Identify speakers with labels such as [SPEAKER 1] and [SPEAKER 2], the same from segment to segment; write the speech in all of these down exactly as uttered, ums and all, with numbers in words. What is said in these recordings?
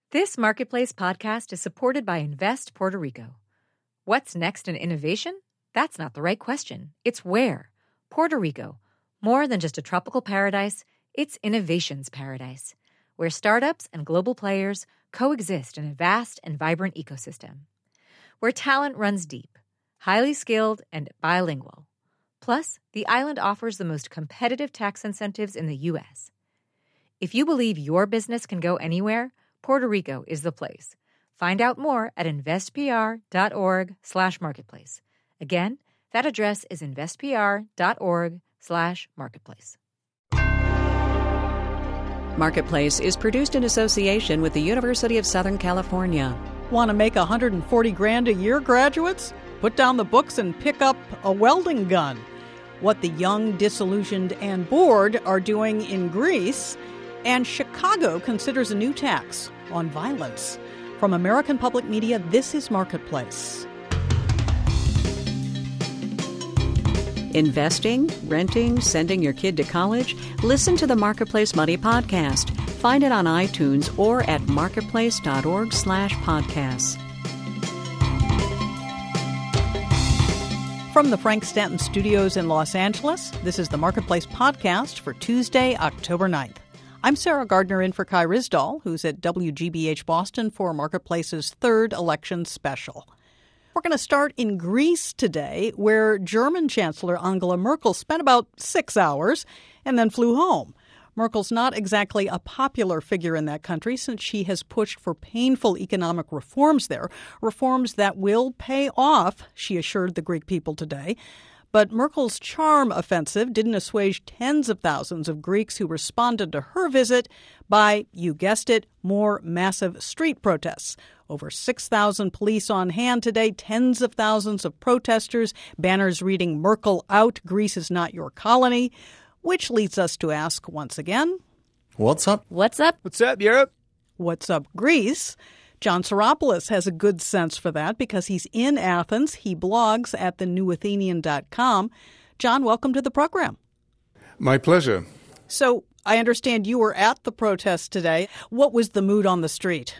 [SPEAKER 1] This Marketplace podcast is supported by Invest Puerto Rico. What's next in innovation? That's not the right question. It's where. Puerto Rico. More than just a tropical paradise, it's innovation's paradise, where startups and global players coexist in a vast and vibrant ecosystem. Where talent runs deep, highly skilled, and bilingual. Plus, the island offers the most competitive tax incentives in the U S. If you believe your business can go anywhere, Puerto Rico is the place. Find out more at investpr.org slash marketplace. Again, that address is investpr.org slash marketplace.
[SPEAKER 2] Marketplace is produced in association with the University of Southern California.
[SPEAKER 3] Want to make one hundred forty grand a year, graduates? Put down the books and pick up a welding gun. What the young, disillusioned, and bored are doing in Greece. And Chicago considers a new tax on violence. From American Public Media, this is Marketplace.
[SPEAKER 2] Investing, renting, sending your kid to college? Listen to the Marketplace Money podcast. Find it on iTunes or at marketplace.org slash podcasts.
[SPEAKER 3] From the Frank Stanton Studios in Los Angeles, this is the Marketplace podcast for Tuesday, October ninth. I'm Sarah Gardner in for Kai Ryssdal, who's at W G B H Boston for Marketplace's third election special. We're going to start in Greece today, where German Chancellor Angela Merkel spent about six hours and then flew home. Merkel's not exactly a popular figure in that country since she has pushed for painful economic reforms there, reforms that will pay off, she assured the Greek people today. But Merkel's charm offensive didn't assuage tens of thousands of Greeks who responded to her visit by, you guessed it, more massive street protests. Over six thousand police on hand today, tens of thousands of protesters, banners reading "Merkel out, Greece is not your colony," which leads us to ask once again,
[SPEAKER 4] what's up?
[SPEAKER 1] What's up?
[SPEAKER 5] What's up, Europe?
[SPEAKER 3] What's up, Greece? John Psaropoulos has a good sense for that because he's in Athens. He blogs at the new athenian dot com. John, welcome to the program.
[SPEAKER 5] My pleasure.
[SPEAKER 3] So I understand you were at the protest today. What was the mood on the street?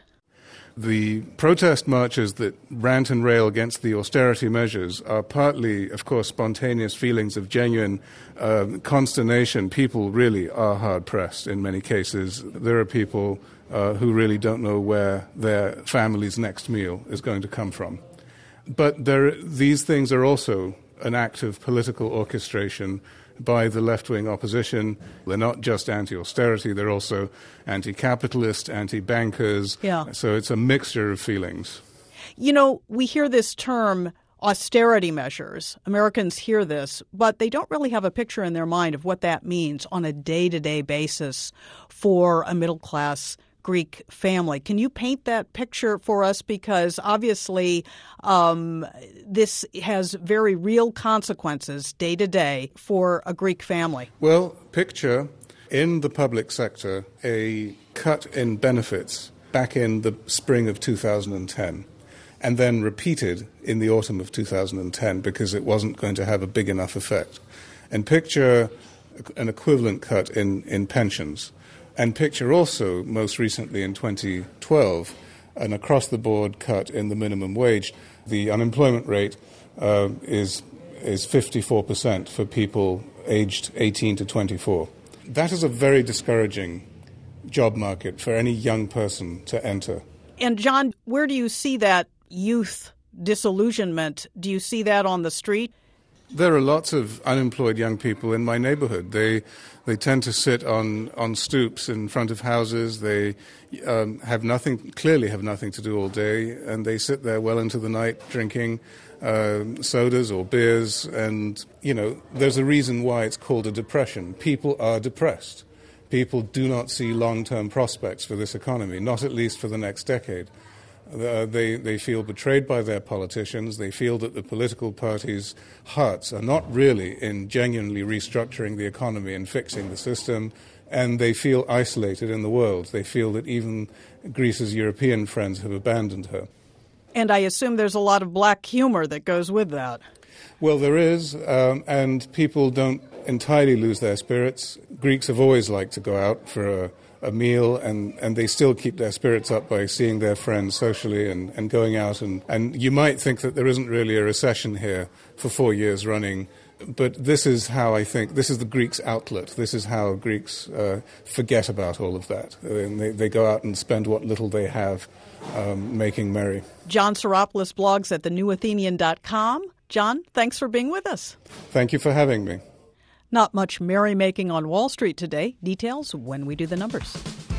[SPEAKER 5] The protest marches that rant and rail against the austerity measures are partly, of course, spontaneous feelings of genuine uh, consternation. People really are hard-pressed in many cases. There are people uh, who really don't know where their family's next meal is going to come from. But there, these things are also an act of political orchestration by the left-wing opposition. They're not just anti-austerity, they're also anti-capitalist, anti-bankers.
[SPEAKER 3] Yeah.
[SPEAKER 5] So it's a mixture of feelings.
[SPEAKER 3] You know, we hear this term austerity measures. Americans hear this, but they don't really have a picture in their mind of what that means on a day-to-day basis for a middle-class Greek family. Can you paint that picture for us? Because obviously um, this has very real consequences day to day for a Greek family.
[SPEAKER 5] Well, picture in the public sector a cut in benefits back in the spring of two thousand ten and then repeated in the autumn of two thousand ten because it wasn't going to have a big enough effect. And picture an equivalent cut in, in pensions. And picture also, most recently in twenty twelve, an across-the-board cut in the minimum wage. The unemployment rate uh, is is fifty-four percent for people aged eighteen to twenty-four. That is a very discouraging job market for any young person to enter.
[SPEAKER 3] And, John, where do you see that youth disillusionment? Do you see that on the street?
[SPEAKER 5] There are lots of unemployed young people in my neighborhood. They they tend to sit on, on stoops in front of houses. They um, have nothing, clearly have nothing to do all day, and they sit there well into the night drinking uh, sodas or beers. And, you know, there's a reason why it's called a depression. People are depressed. People do not see long-term prospects for this economy, not at least for the next decade. Uh, they, they feel betrayed by their politicians. They feel that the political parties' hearts are not really in genuinely restructuring the economy and fixing the system, and they feel isolated in the world. They feel that even Greece's European friends have abandoned her.
[SPEAKER 3] And I assume there's a lot of black humor that goes with that.
[SPEAKER 5] Well, there is, um, and people don't entirely lose their spirits. Greeks have always liked to go out for a, a meal, and, and they still keep their spirits up by seeing their friends socially and, and going out. And, and you might think that there isn't really a recession here for four years running, but this is how I think, this is the Greeks' outlet. This is how Greeks uh, forget about all of that. And they, they go out and spend what little they have um, making merry.
[SPEAKER 3] John Psaropoulos blogs at the new athenian dot com. John, thanks for being with us.
[SPEAKER 5] Thank you for having me.
[SPEAKER 3] Not much merrymaking on Wall Street today. Details when we do the numbers.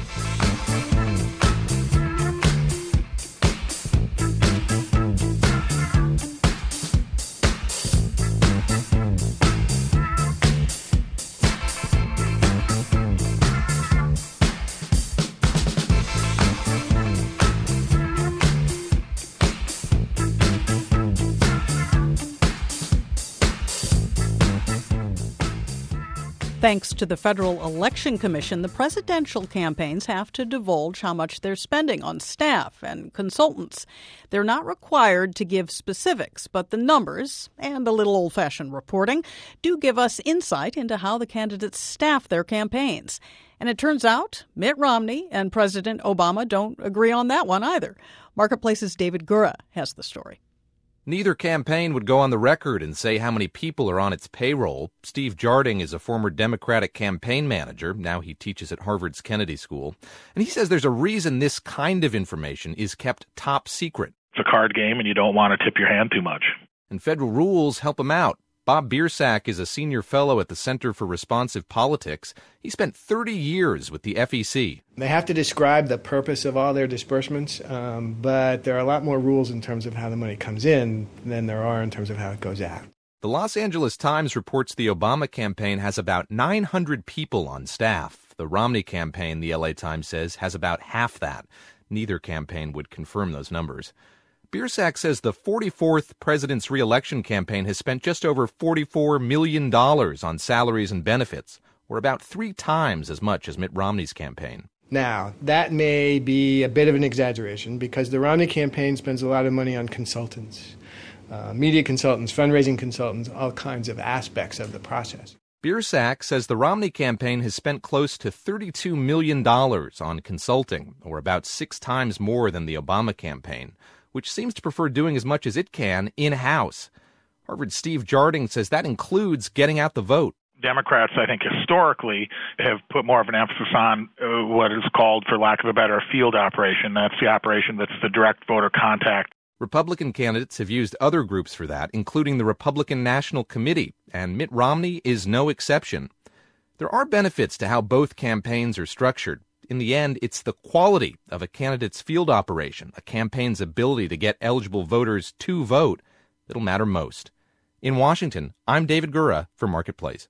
[SPEAKER 3] Thanks to the Federal Election Commission, the presidential campaigns have to divulge how much they're spending on staff and consultants. They're not required to give specifics, but the numbers and a little old-fashioned reporting do give us insight into how the candidates staff their campaigns. And it turns out Mitt Romney and President Obama don't agree on that one either. Marketplace's David Gura has the story.
[SPEAKER 4] Neither campaign would go on the record and say how many people are on its payroll. Steve Jarding is a former Democratic campaign manager. Now he teaches at Harvard's Kennedy School. And he says there's a reason this kind of information is kept top secret.
[SPEAKER 6] It's a card game, and you don't want to tip your hand too much.
[SPEAKER 4] And federal rules help him out. Bob Biersack is a senior fellow at the Center for Responsive Politics. He spent thirty years with the F E C.
[SPEAKER 7] They have to describe the purpose of all their disbursements, um, but there are a lot more rules in terms of how the money comes in than there are in terms of how it goes out.
[SPEAKER 4] The Los Angeles Times reports the Obama campaign has about nine hundred people on staff. The Romney campaign, the L A Times says, has about half that. Neither campaign would confirm those numbers. Biersack says the forty-fourth president's re-election campaign has spent just over forty-four million dollars on salaries and benefits, or about three times as much as Mitt Romney's campaign.
[SPEAKER 7] Now, that may be a bit of an exaggeration because the Romney campaign spends a lot of money on consultants, uh, media consultants, fundraising consultants, all kinds of aspects of the process.
[SPEAKER 4] Biersack says the Romney campaign has spent close to thirty-two million dollars on consulting, or about six times more than the Obama campaign, which seems to prefer doing as much as it can in-house. Harvard's Steve Jarding says that includes getting out the vote.
[SPEAKER 6] Democrats, I think, historically have put more of an emphasis on uh, what is called, for lack of a better, field operation. That's the operation that's the direct voter contact.
[SPEAKER 4] Republican candidates have used other groups for that, including the Republican National Committee, and Mitt Romney is no exception. There are benefits to how both campaigns are structured. In the end, it's the quality of a candidate's field operation, a campaign's ability to get eligible voters to vote, that'll matter most. In Washington, I'm David Gura for Marketplace.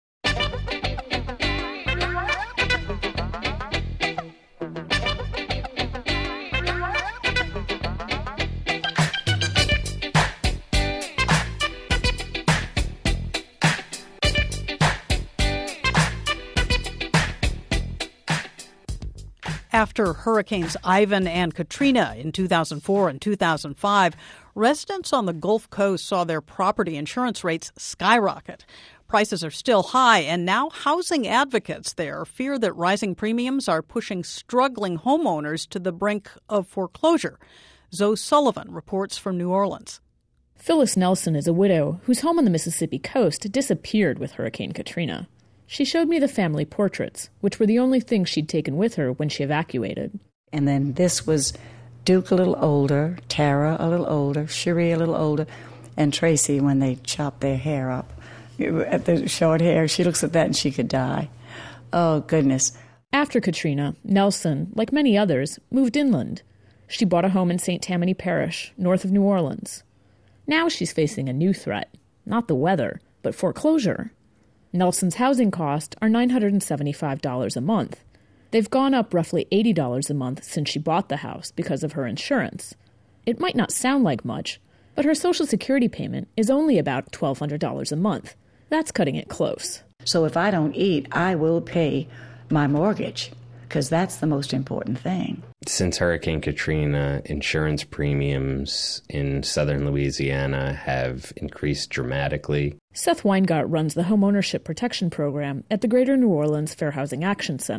[SPEAKER 3] After Hurricanes Ivan and Katrina in two thousand four and two thousand five, residents on the Gulf Coast saw their property insurance rates skyrocket. Prices are still high, and now housing advocates there fear that rising premiums are pushing struggling homeowners to the brink of foreclosure. Zoe Sullivan reports from New Orleans.
[SPEAKER 8] Phyllis Nelson is a widow whose home on the Mississippi coast disappeared with Hurricane Katrina. She showed me the family portraits, which were the only things she'd taken with her when she evacuated.
[SPEAKER 9] And then this was Duke a little older, Tara a little older, Cherie a little older, and Tracy when they chopped their hair up. At the short hair, she looks at that and she could die. Oh, goodness.
[SPEAKER 8] After Katrina, Nelson, like many others, moved inland. She bought a home in Saint Tammany Parish, north of New Orleans. Now she's facing a new threat. Not the weather, but foreclosure. Nelson's housing costs are nine hundred seventy-five dollars a month. They've gone up roughly eighty dollars a month since she bought the house because of her insurance. It might not sound like much, but her Social Security payment is only about twelve hundred dollars a month. That's cutting it close.
[SPEAKER 9] So if I don't eat, I will pay my mortgage, because that's the most important thing.
[SPEAKER 10] Since Hurricane Katrina, insurance premiums in southern Louisiana have increased dramatically.
[SPEAKER 8] Seth Weingart runs the Homeownership Protection Program at the Greater New Orleans Fair Housing Action Center.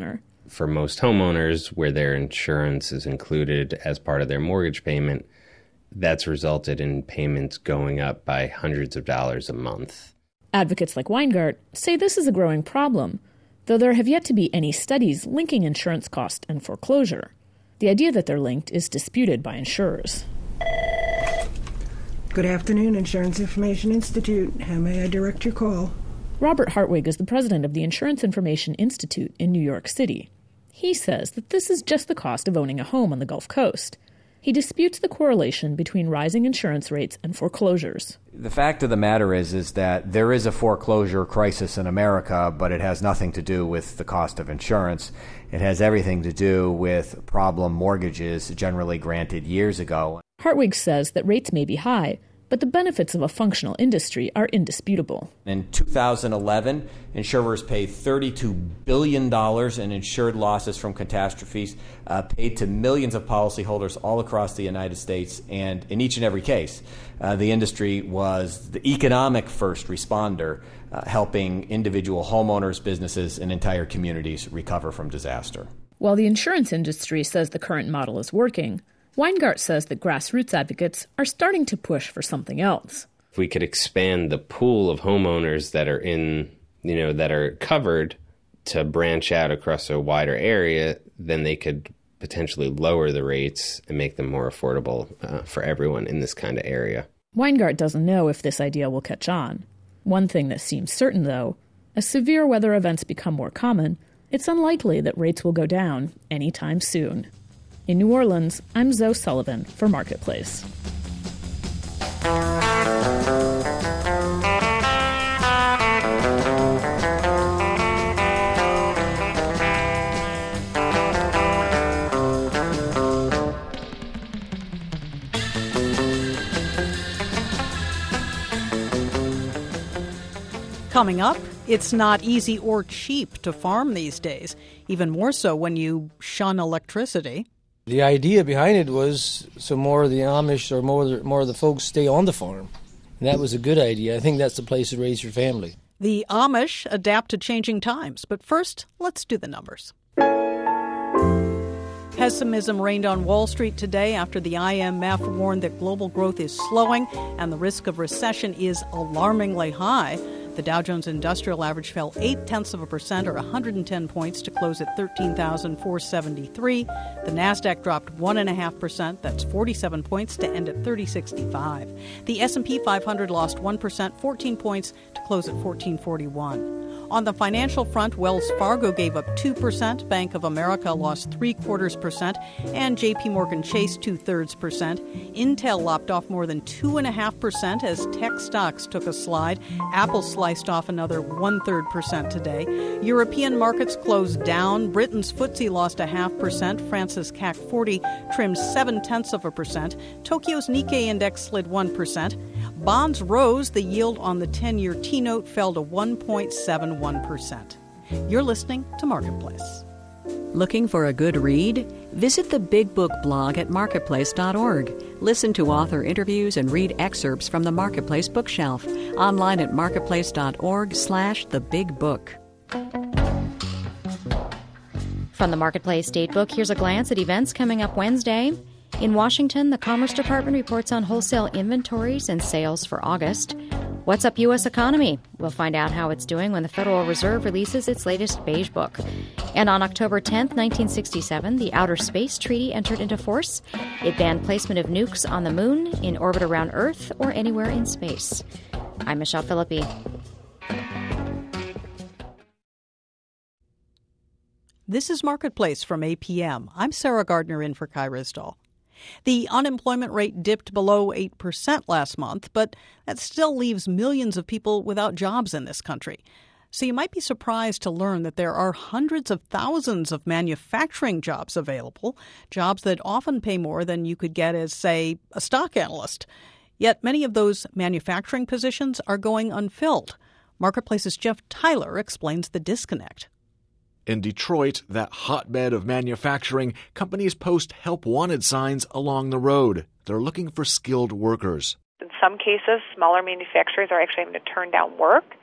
[SPEAKER 10] for most homeowners, where their insurance is included as part of their mortgage payment, that's resulted in payments going up by hundreds of dollars a month.
[SPEAKER 8] Advocates like Weingart say this is a growing problem, though there have yet to be any studies linking insurance cost and foreclosure. The idea that they're linked is disputed by insurers.
[SPEAKER 11] Good afternoon, Insurance Information Institute. How may I direct your call?
[SPEAKER 8] Robert Hartwig is the president of the Insurance Information Institute in New York City. He says that this is just the cost of owning a home on the Gulf Coast. He disputes the correlation between rising insurance rates and foreclosures.
[SPEAKER 12] The fact of the matter is, is that there is a foreclosure crisis in America, but it has nothing to do with the cost of insurance. It has everything to do with problem mortgages generally granted years ago.
[SPEAKER 8] Hartwig says that rates may be high, but the benefits of a functional industry are indisputable.
[SPEAKER 12] In two thousand eleven, insurers paid thirty-two billion dollars in insured losses from catastrophes, uh, paid to millions of policyholders all across the United States. And in each and every case, uh, the industry was the economic first responder, uh, helping individual homeowners, businesses, and entire communities recover from disaster.
[SPEAKER 8] While the insurance industry says the current model is working, Weingart says that grassroots advocates are starting to push for something else.
[SPEAKER 10] If we could expand the pool of homeowners that are in, you know, that are covered to branch out across a wider area, then they could potentially lower the rates and make them more affordable uh, for everyone in this kind of area.
[SPEAKER 8] Weingart doesn't know if this idea will catch on. One thing that seems certain, though, as severe weather events become more common, it's unlikely that rates will go down anytime soon. In New Orleans, I'm Zoe Sullivan for Marketplace.
[SPEAKER 3] Coming up, it's not easy or cheap to farm these days, even more so when you shun electricity.
[SPEAKER 13] The idea behind it was so more of the Amish or more of the, more of the folks stay on the farm. And that was a good idea. I think that's the place to raise your family.
[SPEAKER 3] The Amish adapt to changing times. But first, let's do the numbers. Pessimism reigned on Wall Street today after the I M F warned that global growth is slowing and the risk of recession is alarmingly high. The Dow Jones Industrial Average fell eight-tenths of a percent, or one hundred ten points, to close at thirteen thousand four hundred seventy-three. The Nasdaq dropped one point five percent, that's forty-seven points, to end at thirty sixty-five. The S and P five hundred lost one percent, fourteen points, to close at fourteen forty-one. On the financial front, Wells Fargo gave up two percent, Bank of America lost three-quarters percent, and J P Morgan Chase two-thirds percent. Intel lopped off more than two point five percent as tech stocks took a slide. Apple sliced off another one-third percent today. European markets closed down. Britain's F T S E lost a half percent. France's C A C forty trimmed seven-tenths of a percent. Tokyo's Nikkei index slid one percent. Bonds rose. The yield on the ten-year T-note fell to one point seven one percent. You're listening to Marketplace.
[SPEAKER 2] Looking for a good read? Visit the Big Book blog at marketplace dot org. Listen to author interviews and read excerpts from the Marketplace bookshelf. Online at marketplace dot org slash the big book.
[SPEAKER 14] From the Marketplace Datebook, here's a glance at events coming up Wednesday. In Washington, the Commerce Department reports on wholesale inventories and sales for August. What's up, U S economy? We'll find out how it's doing when the Federal Reserve releases its latest Beige Book. And on October tenth, nineteen sixty-seven, the Outer Space Treaty entered into force. It banned placement of nukes on the moon, in orbit around Earth, or anywhere in space. I'm Michelle Philippi.
[SPEAKER 3] This is Marketplace from A P M. I'm Sarah Gardner in for Kai Risdall. The unemployment rate dipped below eight percent last month, but that still leaves millions of people without jobs in this country. So you might be surprised to learn that there are hundreds of thousands of manufacturing jobs available, jobs that often pay more than you could get as, say, a stock analyst. Yet many of those manufacturing positions are going unfilled. Marketplace's Jeff Tyler explains the disconnect.
[SPEAKER 15] In Detroit, that hotbed of manufacturing, companies post help wanted signs along the road. They're looking for skilled workers.
[SPEAKER 16] In some cases, smaller manufacturers are actually having to turn down work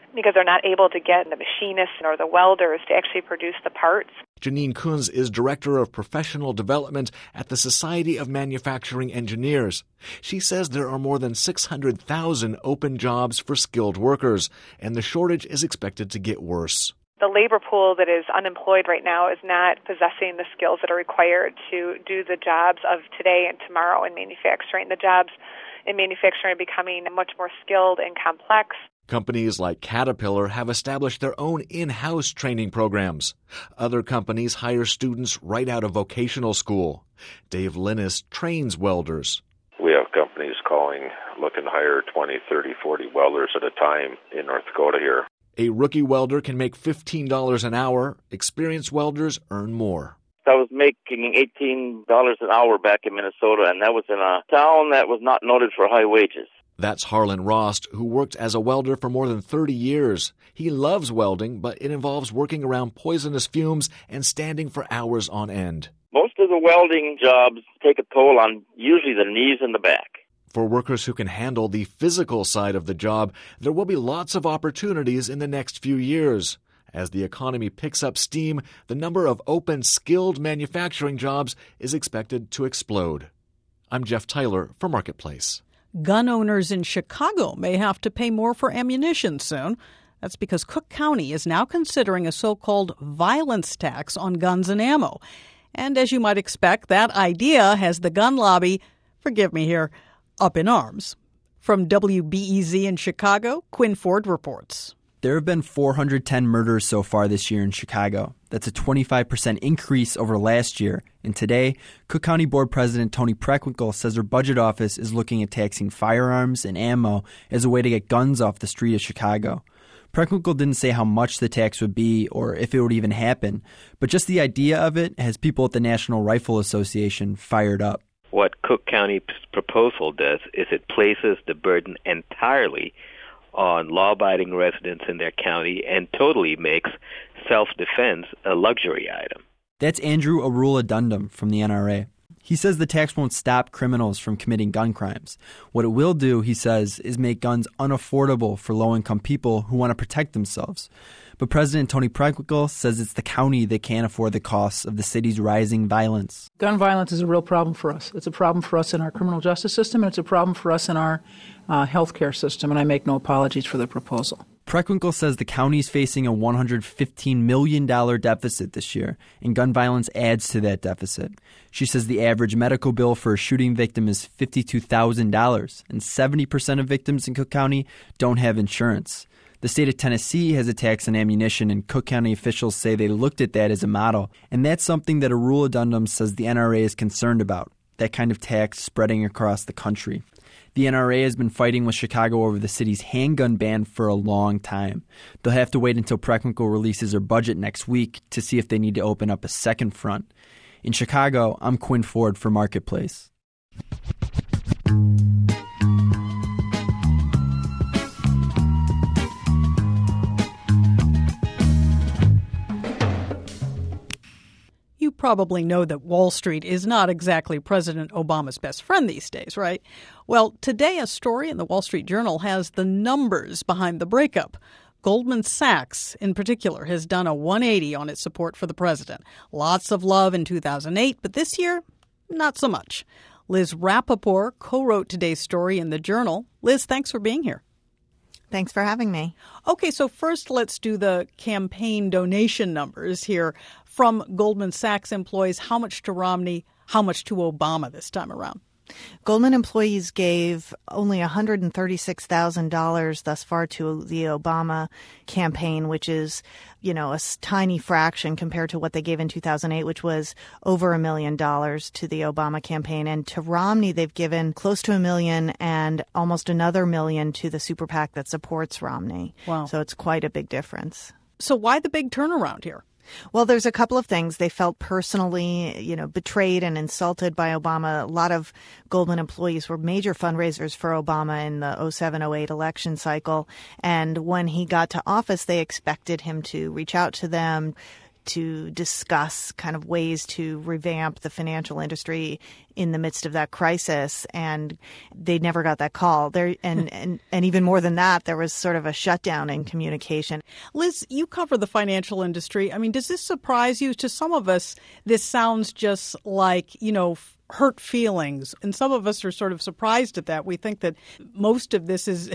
[SPEAKER 16] because they're not able to get the machinists or the welders to actually produce the parts.
[SPEAKER 15] Janine Kunz is Director of Professional Development at the Society of Manufacturing Engineers. She says there are more than six hundred thousand open jobs for skilled workers, and the shortage is expected to get worse.
[SPEAKER 16] The labor pool that is unemployed right now is not possessing the skills that are required to do the jobs of today and tomorrow in manufacturing. The jobs in manufacturing are becoming much more skilled and complex.
[SPEAKER 15] Companies like Caterpillar have established their own in-house training programs. Other companies hire students right out of vocational school. Dave Linus trains welders.
[SPEAKER 17] We have companies calling, looking to hire twenty, thirty, forty welders at a time in North Dakota here.
[SPEAKER 15] A rookie welder can make fifteen dollars an hour. Experienced welders earn more.
[SPEAKER 18] I was making eighteen dollars an hour back in Minnesota, and that was in a town that was not noted for high wages.
[SPEAKER 15] That's Harlan Rost, who worked as a welder for more than thirty years. He loves welding, but it involves working around poisonous fumes and standing for hours on end.
[SPEAKER 18] Most of the welding jobs take a toll on usually the knees and the back.
[SPEAKER 15] For workers who can handle the physical side of the job, there will be lots of opportunities in the next few years. As the economy picks up steam, the number of open, skilled manufacturing jobs is expected to explode. I'm Jeff Tyler for Marketplace.
[SPEAKER 3] Gun owners in Chicago may have to pay more for ammunition soon. That's because Cook County is now considering a so-called violence tax on guns and ammo. And as you might expect, that idea has the gun lobby, forgive me here, up in arms. From W B E Z in Chicago, Quinn Ford reports.
[SPEAKER 19] There have been four hundred ten murders so far this year in Chicago. That's a twenty-five percent increase over last year. And today, Cook County Board President Tony Preckwinkle says her budget office is looking at taxing firearms and ammo as a way to get guns off the street of Chicago. Preckwinkle didn't say how much the tax would be or if it would even happen, but just the idea of it has people at the National Rifle Association fired up.
[SPEAKER 20] What Cook County's proposal does is it places the burden entirely on law-abiding residents in their county and totally makes self-defense a luxury item.
[SPEAKER 19] That's Andrew Arula-Dundum from the N R A. He says the tax won't stop criminals from committing gun crimes. What it will do, he says, is make guns unaffordable for low-income people who want to protect themselves. But President Tony Preckwinkle says it's the county that can't afford the costs of the city's rising violence.
[SPEAKER 21] Gun violence is a real problem for us. It's a problem for us in our criminal justice system, and it's a problem for us in our uh, health care system, and I make no apologies for the proposal.
[SPEAKER 19] Preckwinkle says the county's facing a one hundred fifteen million dollars deficit this year, and gun violence adds to that deficit. She says the average medical bill for a shooting victim is fifty-two thousand dollars, and seventy percent of victims in Cook County don't have insurance. The state of Tennessee has a tax on ammunition, and Cook County officials say they looked at that as a model. And that's something that Arula-Dundum says the N R A is concerned about, that kind of tax spreading across the country. The N R A has been fighting with Chicago over the city's handgun ban for a long time. They'll have to wait until Preckwinkle releases her budget next week to see if they need to open up a second front. In Chicago, I'm Quinn Ford for Marketplace.
[SPEAKER 3] You probably know that Wall Street is not exactly President Obama's best friend these days, right? Well, today a story in the Wall Street Journal has the numbers behind the breakup. Goldman Sachs, in particular, has done a one eighty on its support for the president. Lots of love in two thousand eight, but this year, not so much. Liz Rappaport co-wrote today's story in the Journal. Liz, thanks for being here.
[SPEAKER 22] Thanks for having me.
[SPEAKER 3] Okay, so first let's do the campaign donation numbers here from Goldman Sachs employees. How much to Romney, how much to Obama this time around?
[SPEAKER 22] Goldman employees gave only one hundred thirty-six thousand dollars thus far to the Obama campaign, which is, you know, a tiny fraction compared to what they gave in two thousand eight, which was over a million dollars to the Obama campaign. And to Romney, they've given close to a million and almost another million to the super PAC that supports Romney.
[SPEAKER 3] Wow.
[SPEAKER 22] So it's quite a big difference.
[SPEAKER 3] So why the big turnaround here?
[SPEAKER 22] Well, there's a couple of things. They felt personally, you know, betrayed and insulted by Obama. A lot of Goldman employees were major fundraisers for Obama in the oh seven oh eight election cycle. And when he got to office, they expected him to reach out to them, to discuss kind of ways to revamp the financial industry in the midst of that crisis, and they never got that call. There, and, and, and even more than that, there was sort of a shutdown in communication.
[SPEAKER 3] Liz, you cover the financial industry. I mean, does this surprise you? To some of us, this sounds just like, you know, hurt feelings. And some of us are sort of surprised at that. We think that most of this is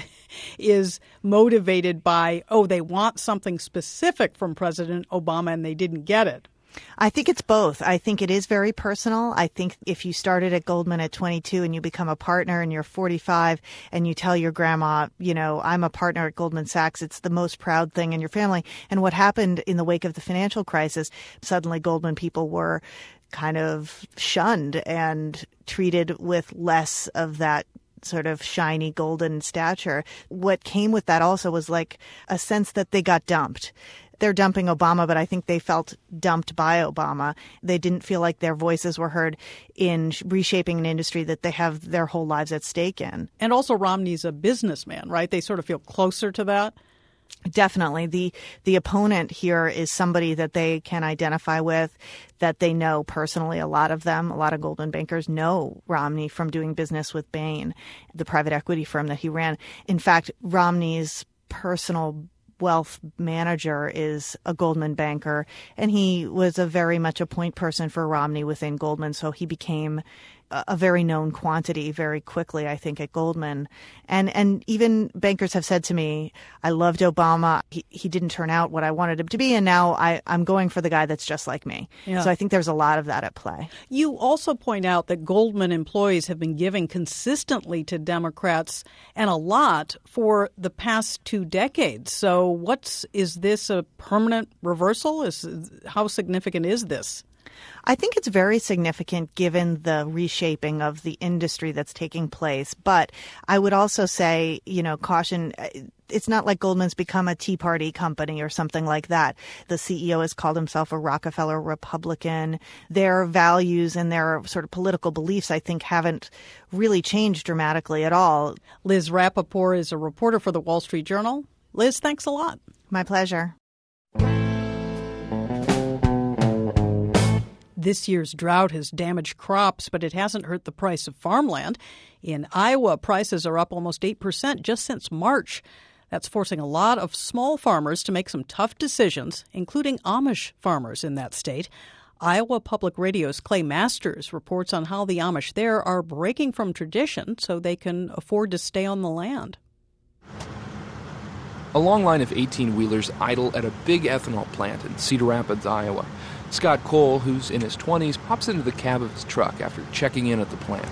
[SPEAKER 3] is motivated by, oh, they want something specific from President Obama and they didn't get it.
[SPEAKER 22] I think it's both. I think it is very personal. I think if you started at Goldman at twenty-two and you become a partner and you're forty-five and you tell your grandma, you know, I'm a partner at Goldman Sachs, it's the most proud thing in your family. And what happened in the wake of the financial crisis, suddenly Goldman people were kind of shunned and treated with less of that sort of shiny golden stature. What came with that also was like a sense that they got dumped. They're dumping Obama, but I think they felt dumped by Obama. They didn't feel like their voices were heard in reshaping an industry that they have their whole lives at stake in.
[SPEAKER 3] And also Romney's a businessman, right? They sort of feel closer to that.
[SPEAKER 22] Definitely. The the opponent here is somebody that they can identify with, that they know personally. A lot of them, a lot of Goldman bankers know Romney from doing business with Bain, the private equity firm that he ran. In fact, Romney's personal wealth manager is a Goldman banker, and he was a very much a point person for Romney within Goldman, so he became a very known quantity very quickly, I think, at Goldman. And and even bankers have said to me, I loved Obama. He, he didn't turn out what I wanted him to be, and now I, I'm going for the guy that's just like me. Yeah. So I think there's a lot of that at play.
[SPEAKER 3] You also point out that Goldman employees have been giving consistently to Democrats and a lot for the past two decades. So what's is this a permanent reversal? Is how significant is this?
[SPEAKER 22] I think it's very significant given the reshaping of the industry that's taking place. But I would also say, you know, caution, it's not like Goldman's become a Tea Party company or something like that. The C E O has called himself a Rockefeller Republican. Their values and their sort of political beliefs, I think, haven't really changed dramatically at all.
[SPEAKER 3] Liz Rappaport is a reporter for the Wall Street Journal. Liz, thanks a lot.
[SPEAKER 22] My pleasure.
[SPEAKER 3] This year's drought has damaged crops, but it hasn't hurt the price of farmland. In Iowa, prices are up almost eight percent just since March. That's forcing a lot of small farmers to make some tough decisions, including Amish farmers in that state. Iowa Public Radio's Clay Masters reports on how the Amish there are breaking from tradition so they can afford to stay on the land.
[SPEAKER 1] A long line of eighteen-wheelers idle at a big ethanol plant in Cedar Rapids, Iowa. Scott Cole, who's in his twenties, hops into the cab of his truck after checking in at the plant.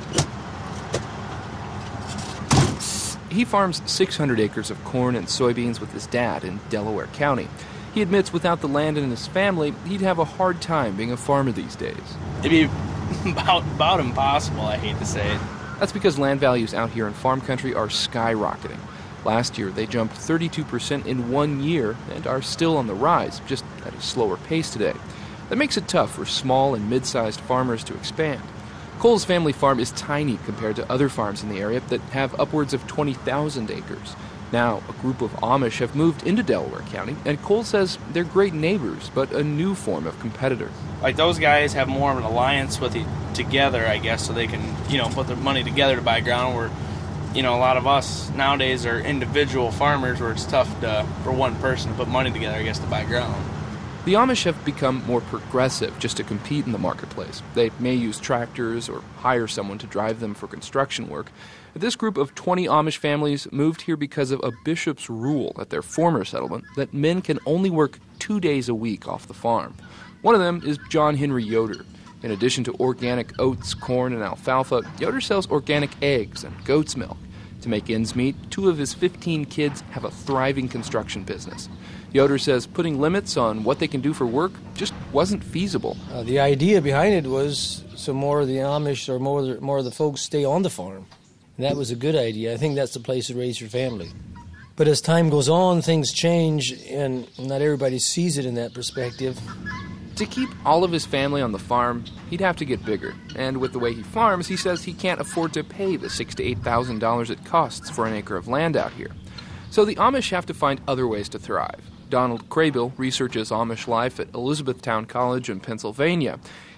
[SPEAKER 1] He farms six hundred acres of corn and soybeans with his dad in Delaware County. He admits without the land in his family, he'd have a hard time being a farmer these days.
[SPEAKER 5] It'd be about, about impossible, I hate to say it.
[SPEAKER 1] That's because land values out here in farm country are skyrocketing. Last year, they jumped thirty-two percent in one year and are still on the rise, just at a slower pace today. That makes it tough for small and mid-sized farmers to expand. Cole's family farm is tiny compared to other farms in the area that have upwards of twenty thousand acres. Now, a group of Amish have moved into Delaware County, and Cole says they're great neighbors, but a new form of competitor.
[SPEAKER 5] Like, those guys have more of an alliance with it together, I guess, so they can, you know, put their money together to buy ground, where, you know, a lot of us nowadays are individual farmers where it's tough to, for one person to put money together, I guess, to buy ground.
[SPEAKER 1] The Amish have become more progressive just to compete in the marketplace. They may use tractors or hire someone to drive them for construction work. This group of twenty Amish families moved here because of a bishop's rule at their former settlement that men can only work two days a week off the farm. One of them is John Henry Yoder. In addition to organic oats, corn, and alfalfa, Yoder sells organic eggs and goat's milk. To make ends meet, two of his fifteen kids have a thriving construction business. Yoder says putting limits on what they can do for work just wasn't feasible.
[SPEAKER 13] Uh, the idea behind it was so more of the Amish or more of the, more of the folks stay on the farm. And that was a good idea. I think that's the place to raise your family. But as time goes on, things change, and not everybody sees it in that perspective.
[SPEAKER 1] To keep all of his family on the farm, he'd have to get bigger. And with the way he farms, he says he can't afford to pay the six thousand to eight thousand dollars it costs for an acre of land out here. So the Amish have to find other ways to thrive. Donald Craybill researches Amish life at Elizabethtown College in Pennsylvania.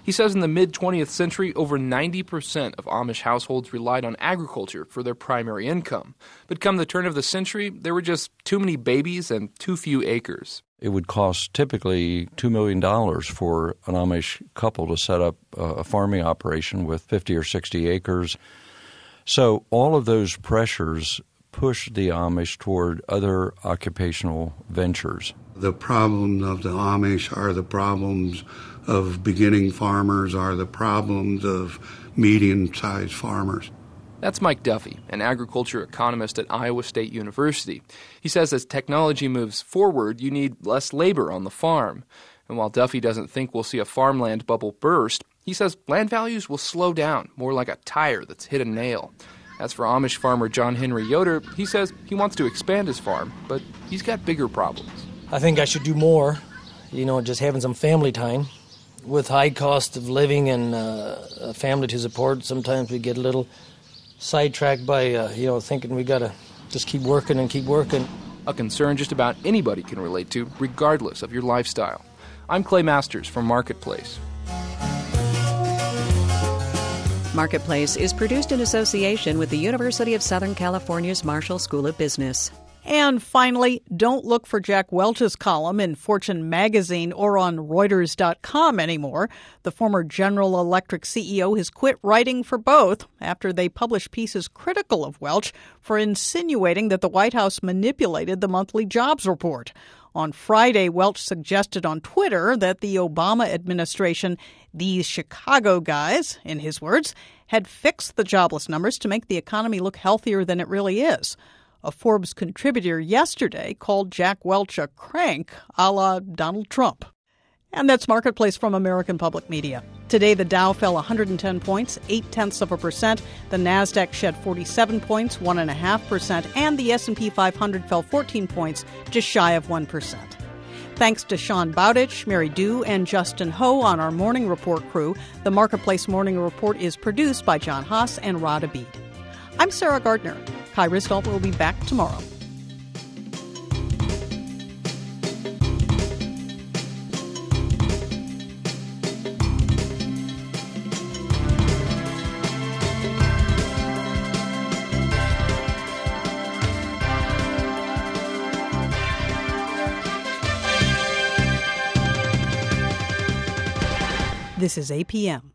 [SPEAKER 1] He says in the mid-twentieth century, over ninety percent of Amish households relied on agriculture for their primary income. But come the turn of the century, there were just too many babies and too few acres.
[SPEAKER 6] It would cost typically two million dollars for an Amish couple to set up a farming operation with fifty or sixty acres. So all of those pressures push the Amish toward other occupational ventures.
[SPEAKER 7] The problems of the Amish are the problems of beginning farmers, are the problems of medium-sized farmers.
[SPEAKER 1] That's Mike Duffy, an agriculture economist at Iowa State University. He says as technology moves forward, you need less labor on the farm. And while Duffy doesn't think we'll see a farmland bubble burst, he says land values will slow down, more like a tire that's hit a nail. As for Amish farmer John Henry Yoder, he says he wants to expand his farm, but he's got bigger problems.
[SPEAKER 13] I think I should do more, you know, just having some family time. With high cost of living and uh, a family to support, sometimes we get a little sidetracked by, uh, you know, thinking we got to just keep working and keep working.
[SPEAKER 1] A concern just about anybody can relate to, regardless of your lifestyle. I'm Clay Masters from Marketplace.
[SPEAKER 2] Marketplace is produced in association with the University of Southern California's Marshall School of Business.
[SPEAKER 3] And finally, don't look for Jack Welch's column in Fortune magazine or on Reuters dot com anymore. The former General Electric C E O has quit writing for both after they published pieces critical of Welch for insinuating that the White House manipulated the monthly jobs report. On Friday, Welch suggested on Twitter that the Obama administration, these Chicago guys, in his words, had fixed the jobless numbers to make the economy look healthier than it really is. A Forbes contributor yesterday called Jack Welch a crank, a la Donald Trump. And that's Marketplace from American Public Media. Today, the Dow fell one hundred ten points, eight-tenths of a percent. The Nasdaq shed forty-seven points, one point five percent. And the S and P five hundred fell fourteen points, just shy of one percent. Thanks to Sean Bowditch, Mary Dew, and Justin Ho on our Morning Report crew. The Marketplace Morning Report is produced by John Haas and Rod Abid. I'm Sarah Gardner. Kai Risdall will be back tomorrow. This is A P M.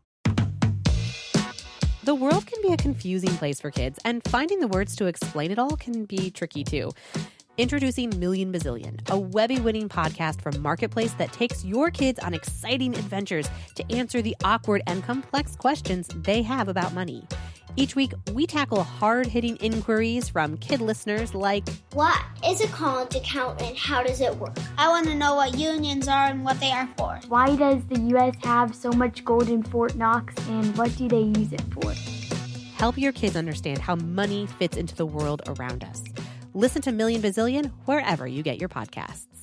[SPEAKER 23] The world can be a confusing place for kids, and finding the words to explain it all can be tricky too. Introducing Million Bazillion, a Webby-winning podcast from Marketplace that takes your kids on exciting adventures to answer the awkward and complex questions they have about money. Each week, we tackle hard-hitting inquiries from kid listeners like,
[SPEAKER 24] what is a college account and how does it work? I want to know what unions are and what they are for.
[SPEAKER 25] Why does the U S have so much gold in Fort Knox and what do they use it for?
[SPEAKER 23] Help your kids understand how money fits into the world around us. Listen to Million Bazillion wherever you get your podcasts.